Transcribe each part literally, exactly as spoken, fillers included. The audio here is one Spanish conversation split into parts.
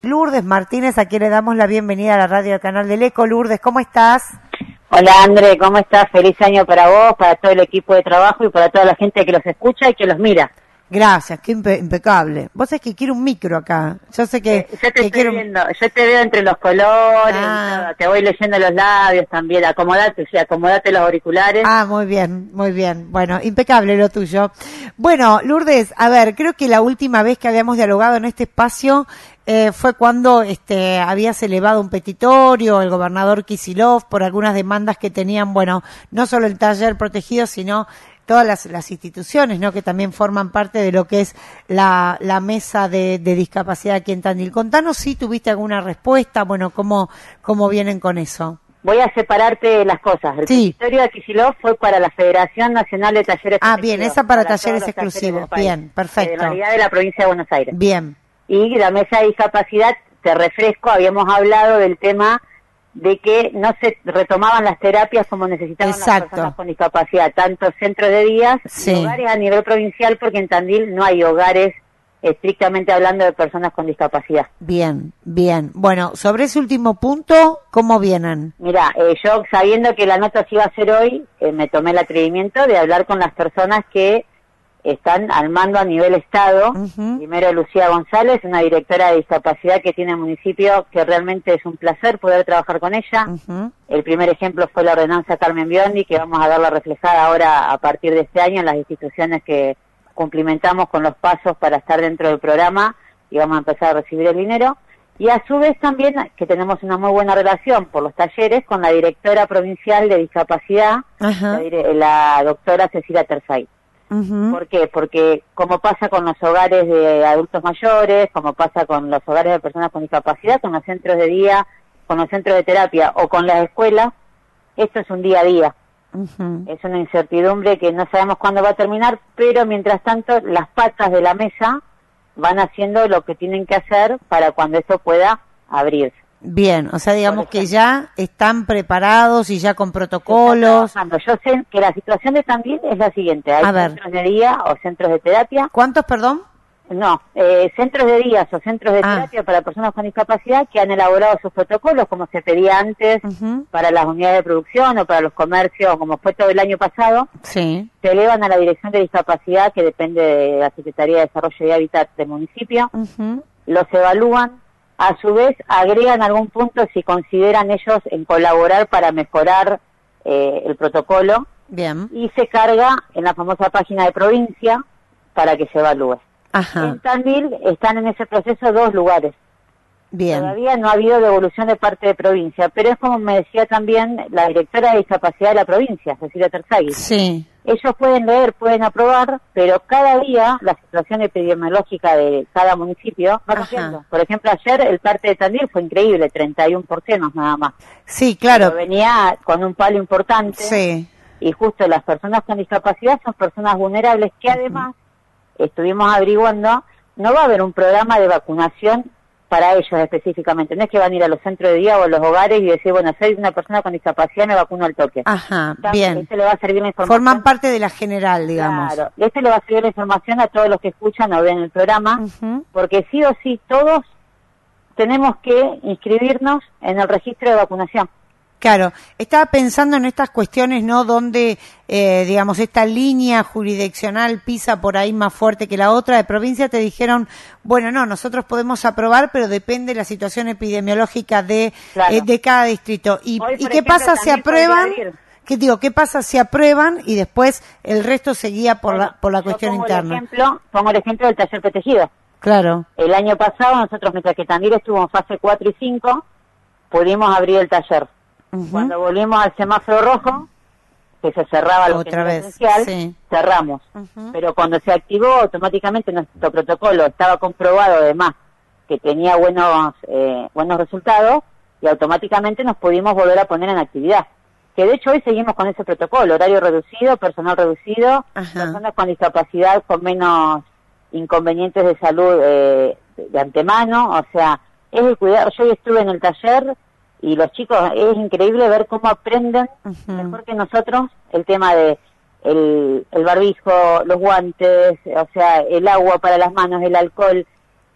Lourdes Martínez, a quien le damos la bienvenida a la radio del Canal del Eco. Lourdes, ¿cómo estás? Hola, André, ¿cómo estás? Feliz año para vos, para todo el equipo de trabajo y para toda la gente que los escucha y que los mira. Gracias, qué impe impecable. Vos sabés que quiero un micro acá. Yo sé que... Eh, yo te que estoy quiero... viendo, yo te veo entre los colores, ah. te voy leyendo los labios también. Acomodate, sí, acomodate los auriculares. Ah, muy bien, muy bien. Bueno, impecable lo tuyo. Bueno, Lourdes, a ver, creo que la última vez que habíamos dialogado en este espacio eh, fue cuando este habías elevado un petitorio, el gobernador Kicillof, por algunas demandas que tenían, bueno, no solo el taller protegido, sino todas las, las instituciones, ¿no?, que también forman parte de lo que es la, la mesa de, de discapacidad aquí en Tandil. Contanos si tuviste alguna respuesta, bueno, cómo, cómo vienen con eso. Voy a separarte las cosas. El sí. petitorio de Kicillof fue para la Federación Nacional de Talleres Ah, bien, esa para, para talleres exclusivos. Talleres bien, perfecto. En realidad de la provincia de Buenos Aires. Bien. Y la mesa de discapacidad, te refresco, habíamos hablado del tema de que no se retomaban las terapias como necesitaban Exacto. las personas con discapacidad, tanto centros de días sí. y hogares a nivel provincial, porque en Tandil no hay hogares estrictamente hablando de personas con discapacidad. Bien, bien. Bueno, sobre ese último punto, ¿cómo vienen? Mira, eh, yo sabiendo que la nota se iba a hacer hoy, eh, me tomé el atrevimiento de hablar con las personas que están al mando a nivel Estado. Uh-huh. Primero Lucía González, una directora de discapacidad que tiene el municipio, que realmente es un placer poder trabajar con ella. Uh-huh. El primer ejemplo fue la ordenanza Carmen Biondi, que vamos a verla reflejada ahora a partir de este año en las instituciones que cumplimentamos con los pasos para estar dentro del programa y vamos a empezar a recibir el dinero. Y a su vez también que tenemos una muy buena relación por los talleres con la directora provincial de discapacidad, uh-huh. la, la doctora Cecilia Terzay. Uh-huh. ¿Por qué? Porque como pasa con los hogares de adultos mayores, como pasa con los hogares de personas con discapacidad, con los centros de día, con los centros de terapia o con las escuelas, esto es un día a día. Uh-huh. Es una incertidumbre que no sabemos cuándo va a terminar, pero mientras tanto las patas de la mesa van haciendo lo que tienen que hacer para cuando esto pueda abrirse. Bien, o sea, digamos que ya están preparados y ya con protocolos. Yo sé que la situación de Tandil es la siguiente. Hay centros de día o centros de terapia. ¿Cuántos, perdón? No, eh, centros de días o centros de ah. terapia para personas con discapacidad que han elaborado sus protocolos, como se pedía antes, uh-huh. para las unidades de producción o para los comercios, como fue todo el año pasado. Sí. Se elevan a la Dirección de Discapacidad, que depende de la Secretaría de Desarrollo y Hábitat del municipio. Uh-huh. Los evalúan. A su vez, agregan algún punto si consideran ellos en colaborar para mejorar eh, el protocolo. Bien. Y se carga en la famosa página de provincia para que se evalúe. Ajá. En Tandil están en ese proceso dos lugares. Bien. Todavía no ha habido devolución de parte de provincia, pero es como me decía también la directora de discapacidad de la provincia, Cecilia Terzay. Sí. Ellos pueden leer, pueden aprobar, pero cada día la situación epidemiológica de cada municipio va cambiando. Por ejemplo, ayer el parte de Tandil fue increíble, treinta y uno por ciento nada más. Sí, claro. Pero venía con un palo importante. Sí. Y justo las personas con discapacidad son personas vulnerables que además, uh-huh. estuvimos averiguando, no va a haber un programa de vacunación para ellos específicamente. No es que van a ir a los centros de día o a los hogares y decir, bueno, soy una persona con discapacidad, me vacuno al toque. Ajá, bien. Este le va a servir la información. Forman parte de la general, digamos. Claro, este le va a servir la información a todos los que escuchan o ven el programa, uh-huh. porque sí o sí todos tenemos que inscribirnos en el registro de vacunación. Claro, estaba pensando en estas cuestiones, ¿no?, donde, eh, digamos, esta línea jurisdiccional pisa por ahí más fuerte que la otra. De provincia te dijeron, bueno, no, nosotros podemos aprobar, pero depende de la situación epidemiológica de, claro. eh, de cada distrito. ¿Y, Hoy, ¿y qué ejemplo, pasa si aprueban? ¿Qué digo? ¿Qué pasa si aprueban y después el resto se guía por bueno, la por la cuestión pongo interna? El ejemplo, pongo el ejemplo del taller protegido. Claro. El año pasado nosotros, mientras que Tandil estuvo en fase cuatro y cinco, pudimos abrir el taller. Uh-huh. Cuando volvimos al semáforo rojo, que se cerraba lo Otra que vez, esencial, sí. cerramos. Uh-huh. Pero cuando se activó, automáticamente nuestro protocolo estaba comprobado además que tenía buenos eh, buenos resultados y automáticamente nos pudimos volver a poner en actividad. Que de hecho hoy seguimos con ese protocolo, horario reducido, personal reducido, uh-huh. personas con discapacidad con menos inconvenientes de salud eh, de, de antemano, o sea, es el cuidado. Yo hoy estuve en el taller y los chicos, es increíble ver cómo aprenden uh-huh. mejor que nosotros el tema de el, el barbijo, los guantes, o sea, el agua para las manos, el alcohol,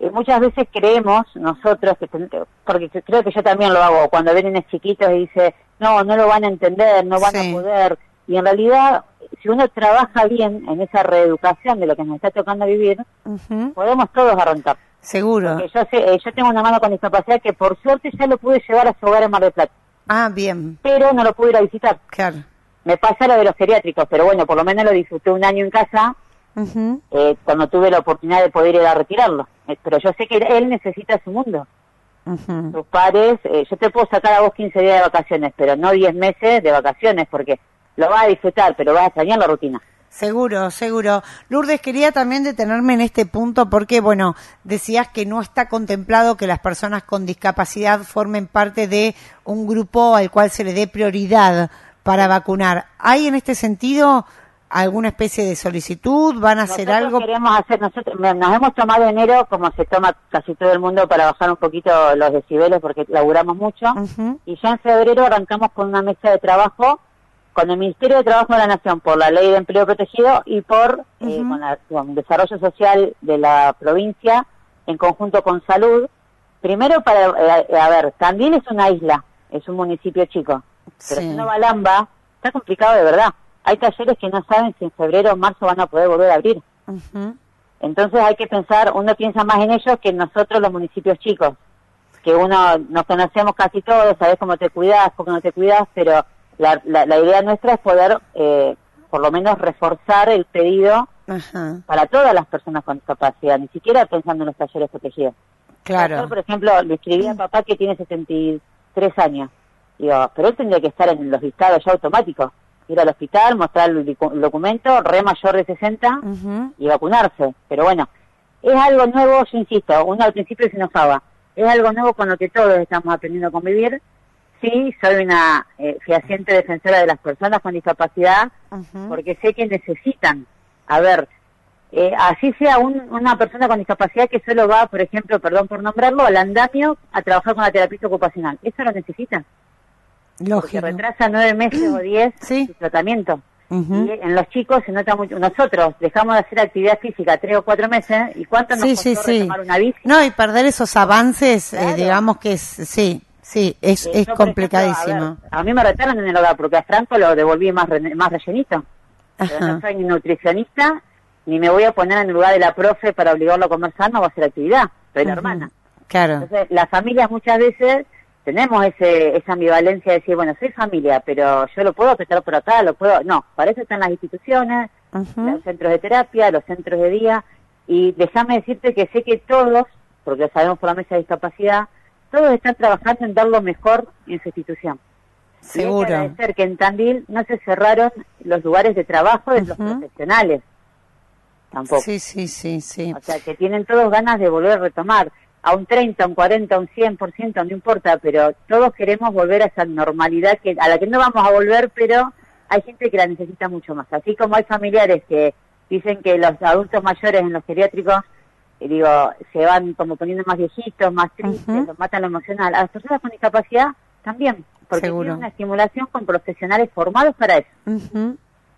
eh, muchas veces creemos nosotros, que porque creo que yo también lo hago, cuando ven nenes chiquitos y dice, no, no lo van a entender, no van sí. a poder, y en realidad, si uno trabaja bien en esa reeducación de lo que nos está tocando vivir, uh-huh. podemos todos arrancar. Seguro. Porque yo, sé, yo tengo una mano con discapacidad que por suerte ya lo pude llevar a su hogar en Mar del Plata. Ah, bien. Pero no lo pude ir a visitar. Claro. Me pasa lo de los geriátricos, pero bueno, por lo menos lo disfruté un año en casa, uh-huh. eh, cuando tuve la oportunidad de poder ir a retirarlo. Eh, pero yo sé que él necesita su mundo. Uh-huh. Sus padres, eh, yo te puedo sacar a vos quince días de vacaciones, pero no diez meses de vacaciones, porque lo vas a disfrutar, pero vas a extrañar la rutina. Seguro, seguro. Lourdes, quería también detenerme en este punto porque, bueno, decías que no está contemplado que las personas con discapacidad formen parte de un grupo al cual se le dé prioridad para vacunar. ¿Hay en este sentido alguna especie de solicitud? ¿Van a hacer nosotros algo? Queremos hacer, nosotros nos hemos tomado enero, como se toma casi todo el mundo, para bajar un poquito los decibeles porque laburamos mucho, uh-huh. y ya en febrero arrancamos con una mesa de trabajo con el Ministerio de Trabajo de la Nación, por la Ley de Empleo Protegido y por uh-huh. eh, con, la, con el Desarrollo Social de la provincia, en conjunto con Salud. Primero, para eh, a ver, Tandil es una isla, es un municipio chico, pero sí. si uno va a Lamba, está complicado de verdad. Hay talleres que no saben si en febrero o marzo van a poder volver a abrir. Uh-huh. Entonces hay que pensar, uno piensa más en ellos que en nosotros los municipios chicos, que uno nos conocemos casi todos, sabés cómo te cuidás, cómo no te cuidás, pero La, la, la idea nuestra es poder, eh, por lo menos, reforzar el pedido uh-huh. para todas las personas con discapacidad, ni siquiera pensando en los talleres protegidos. Claro. Yo, por ejemplo, le escribí a papá que tiene sesenta y tres años. Digo, pero él tendría que estar en los listados ya automáticos. Ir al hospital, mostrar el, el documento, re mayor de sesenta uh-huh. y vacunarse. Pero bueno, es algo nuevo, yo insisto, uno al principio se enojaba. Es algo nuevo con lo que todos estamos aprendiendo a convivir. Sí, soy una eh, fehaciente defensora de las personas con discapacidad, uh-huh. porque sé que necesitan, a ver, eh, así sea un, una persona con discapacidad que solo va, por ejemplo, perdón por nombrarlo, al andamio a trabajar con la terapia ocupacional. Eso lo necesitan. Lógico. Porque retrasa nueve meses o diez ¿Sí? su tratamiento. Uh-huh. Y en los chicos se nota mucho. Nosotros dejamos de hacer actividad física tres o cuatro meses, ¿y cuánto nos sí, costó sí, sí. retomar una bici? No, y perder esos avances, Claro. eh, digamos que es, sí. Sí, es, es Yo, complicadísimo. Ejemplo, a, ver, a mí me retaron en el hogar porque a Franco lo devolví más re, más rellenito. Pero no soy ni nutricionista, ni me voy a poner en el lugar de la profe para obligarlo a comer sano o a hacer actividad. Soy uh-huh. la hermana. Claro. Entonces, las familias muchas veces tenemos ese esa ambivalencia de decir, bueno, soy familia, pero yo lo puedo apretar por acá, lo puedo... No, para eso están las instituciones, uh-huh. los centros de terapia, los centros de día. Y déjame decirte que sé que todos, porque lo sabemos por la mesa de discapacidad, todos están trabajando en dar lo mejor en su institución. Seguro. Y hay que agradecer que en Tandil no se cerraron los lugares de trabajo de uh-huh. los profesionales. Tampoco. Sí, sí, sí, sí. O sea, que tienen todos ganas de volver a retomar. A un treinta, a un cuarenta, a un cien por ciento, no importa, pero todos queremos volver a esa normalidad que a la que no vamos a volver, pero hay gente que la necesita mucho más. Así como hay familiares que dicen que los adultos mayores en los geriátricos y digo, se van como poniendo más viejitos, más tristes, uh-huh. los matan lo emocional. A las personas con discapacidad también, porque Seguro. tienen una estimulación con profesionales formados para eso. Uh-huh.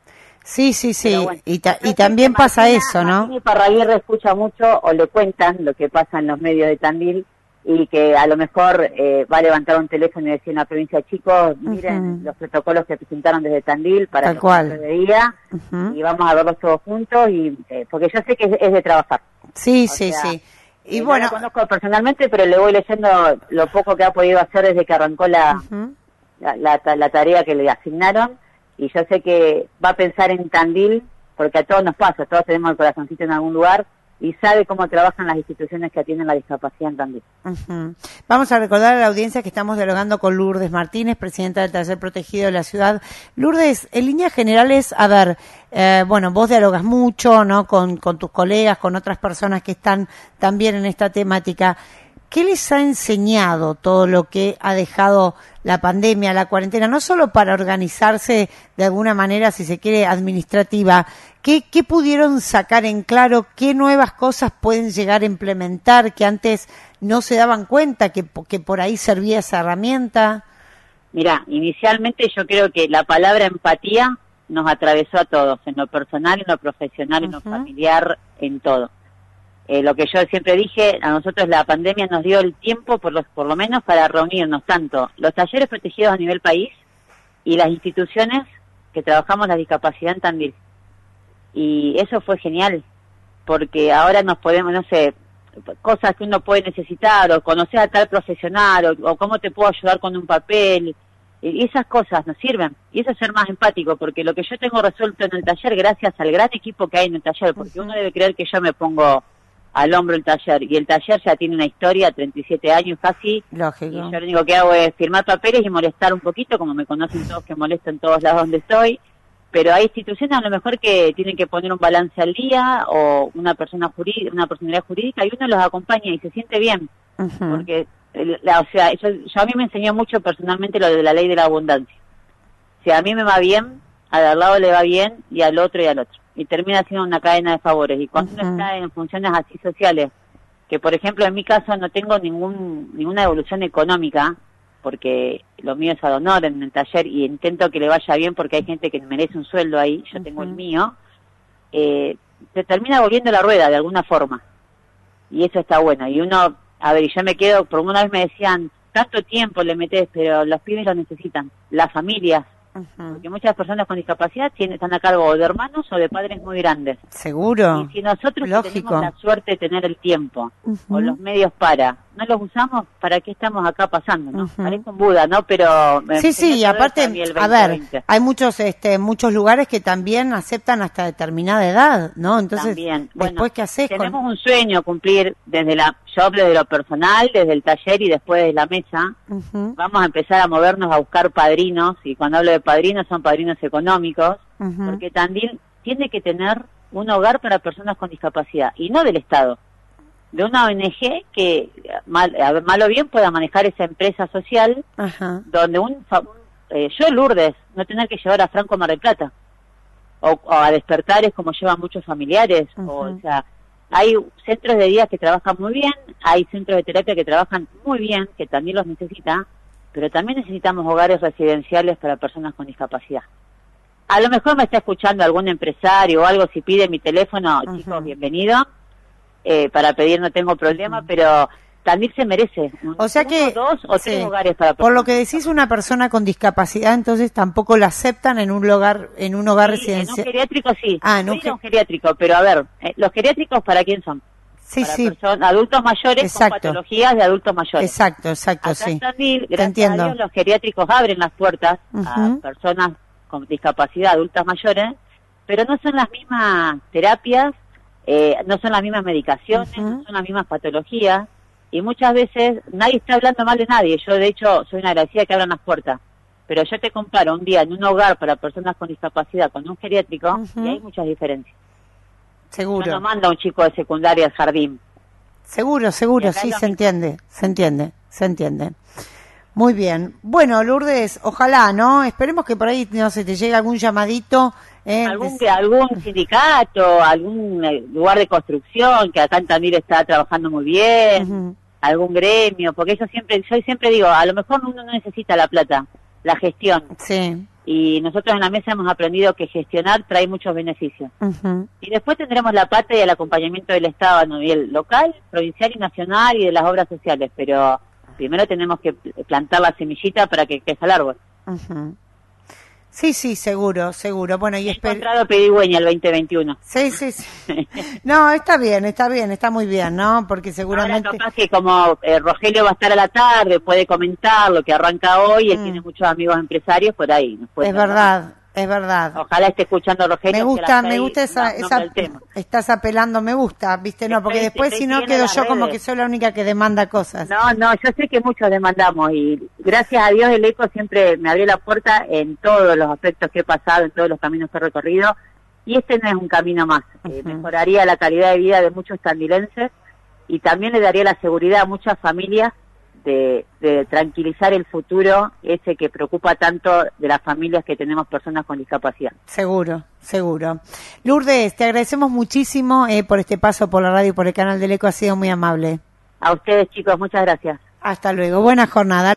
Sí, sí, sí, bueno, y, ta- y también pasa Martina, eso, ¿no? Martina Parraguirre escucha mucho o le cuentan lo que pasa en los medios de Tandil y que a lo mejor eh, va a levantar un teléfono y decir en la provincia, chicos, miren uh-huh. los protocolos que presentaron desde Tandil para Tal cual. que se veía uh-huh. y vamos a verlos todos juntos y eh, porque yo sé que es, es de trabajar. Sí, o sí, sea, sí. Y eh, bueno, no lo conozco personalmente, pero le voy leyendo lo poco que ha podido hacer desde que arrancó la, uh-huh. la, la, la tarea que le asignaron y yo sé que va a pensar en Tandil porque a todos nos pasa, todos tenemos el corazoncito en algún lugar y sabe cómo trabajan las instituciones que atienden la discapacidad en Tandil. Uh-huh. Vamos a recordar a la audiencia que estamos dialogando con Lourdes Martínez, presidenta del Taller Protegido de la ciudad. Lourdes, en líneas generales, a ver, eh, bueno, vos dialogas mucho, ¿no? Con, con tus colegas, con otras personas que están también en esta temática. ¿Qué les ha enseñado todo lo que ha dejado la pandemia, la cuarentena, no solo para organizarse de alguna manera, si se quiere, administrativa? ¿Qué, qué pudieron sacar en claro? ¿Qué nuevas cosas pueden llegar a implementar que antes no se daban cuenta que, que por ahí servía esa herramienta? Mira, inicialmente yo creo que la palabra empatía nos atravesó a todos, en lo personal, en lo profesional, uh-huh. en lo familiar, en todo. Eh, lo que yo siempre dije, a nosotros la pandemia nos dio el tiempo, por, los, por lo menos, para reunirnos tanto los talleres protegidos a nivel país y las instituciones que trabajamos la discapacidad en Tandil. Y eso fue genial, porque ahora nos podemos, no sé, cosas que uno puede necesitar, o conocer a tal profesional, o, o cómo te puedo ayudar con un papel, y esas cosas nos sirven, y eso es ser más empático, porque lo que yo tengo resuelto en el taller, gracias al gran equipo que hay en el taller, porque uno debe creer que yo me pongo al hombro el taller, y el taller ya tiene una historia, treinta y siete años casi. Lógico. Y yo lo único que hago es firmar papeles y molestar un poquito, como me conocen todos que molesto en todos lados donde estoy. Pero hay instituciones a lo mejor que tienen que poner un balance al día, o una persona jurídica, una personalidad jurídica, y uno los acompaña y se siente bien. Uh-huh. Porque, la, o sea, yo, yo a mí me enseñó mucho personalmente lo de la ley de la abundancia. Si a mí me va bien, al lado le va bien, y al otro y al otro. Y termina siendo una cadena de favores. Y cuando uh-huh. uno está en funciones así sociales, que por ejemplo en mi caso no tengo ningún ninguna evolución económica, porque lo mío es ad honor en el taller y intento que le vaya bien porque hay gente que merece un sueldo ahí, yo uh-huh. tengo el mío, eh, se termina volviendo la rueda de alguna forma. Y eso está bueno. Y uno, a ver, y yo me quedo, por una vez me decían, tanto tiempo le metés, pero los pibes lo necesitan, las familias. Uh-huh. Porque muchas personas con discapacidad tienen, están a cargo de hermanos o de padres muy grandes. Seguro. Y si nosotros Lógico. tenemos la suerte de tener el tiempo uh-huh. o los medios para, no los usamos, ¿para qué estamos acá pasando? ¿No? Uh-huh. Parece un Buda, ¿no? Pero sí, sí, y aparte, a ver, hay muchos este muchos lugares que también aceptan hasta determinada edad, ¿no? Entonces, también. Después, bueno, ¿qué haces? Tenemos con... un sueño cumplir desde la, yo hablo de lo personal, desde el taller y después de la mesa. Uh-huh. Vamos a empezar a movernos a buscar padrinos, y cuando hablo de padrinos son padrinos económicos, uh-huh. porque también tiene que tener un hogar para personas con discapacidad, y no del Estado, de una O N G que, mal, mal o bien, pueda manejar esa empresa social, uh-huh. donde un, eh, yo Lourdes, no tener que llevar a Franco a Mar del Plata, o, o a despertares como llevan muchos familiares, uh-huh. o, o sea, hay centros de día que trabajan muy bien, hay centros de terapia que trabajan muy bien, que también los necesitan, pero también necesitamos hogares residenciales para personas con discapacidad. A lo mejor me está escuchando algún empresario o algo, si pide mi teléfono, uh-huh. chicos, bienvenido, eh, para pedir no tengo problema, uh-huh. pero también se merece. O sea uno, que, dos o sí. tres hogares para personas. Por lo que decís, una persona con discapacidad, entonces tampoco la aceptan en un hogar, en un hogar sí, residencial. En un geriátrico sí, ah, no, un geriátrico, pero a ver, eh, los geriátricos, ¿para quién son? Sí, para sí. Personas, adultos mayores exacto. con patologías de adultos mayores. Exacto, exacto, Acá sí. En Tandil, Te gracias entiendo. a Dios, los geriátricos abren las puertas uh-huh. a personas con discapacidad, adultas mayores, pero no son las mismas terapias, eh, no son las mismas medicaciones, uh-huh. no son las mismas patologías, y muchas veces nadie está hablando mal de nadie. Yo, de hecho, soy una agradecida que abran las puertas, pero yo te comparo un día en un hogar para personas con discapacidad con un geriátrico, uh-huh. y hay muchas diferencias. Seguro. Yo no mando a un chico de secundaria al jardín. Seguro, seguro, sí, se entiende, se entiende, se entiende. Muy bien. Bueno, Lourdes, ojalá, ¿no? Esperemos que por ahí, no sé, te llegue algún llamadito. Eh, algún de... algún sindicato, algún lugar de construcción que acá en Tandil está trabajando muy bien, uh-huh. algún gremio, porque eso siempre, yo siempre digo, a lo mejor uno no necesita la plata, la gestión. Sí. Y nosotros en la mesa hemos aprendido que gestionar trae muchos beneficios. Uh-huh. Y después tendremos la parte y el acompañamiento del Estado a nivel local, provincial y nacional, y de las obras sociales, pero primero tenemos que plantar la semillita para que crezca el árbol. Uh-huh. Sí, sí, seguro, seguro. Bueno, y he espero... encontrado pedigüeña el veinte veintiuno. Sí, sí, sí. No, está bien, está bien, está muy bien, ¿no? Porque seguramente... Ahora capaz que como eh, Rogelio va a estar a la tarde, puede comentar lo que arranca hoy, él mm. tiene muchos amigos empresarios por ahí. Nos puede es verdad, es verdad. Ojalá esté escuchando Rogelio. Me gusta, me gusta esa... No, esa estás apelando, me gusta, ¿viste? No, porque después si no quedo yo como que soy la única que demanda cosas. No, no, yo sé que muchos demandamos y gracias a Dios el ECO siempre me abrió la puerta en todos los aspectos que he pasado, en todos los caminos que he recorrido, y este no es un camino más. Uh-huh. Eh, mejoraría la calidad de vida de muchos tandilenses y también le daría la seguridad a muchas familias de, de tranquilizar el futuro, ese que preocupa tanto de las familias que tenemos personas con discapacidad. Seguro, seguro. Lourdes, te agradecemos muchísimo eh, por este paso por la radio y por el canal del ECO, ha sido muy amable. A ustedes, chicos, muchas gracias. Hasta luego, buena jornada.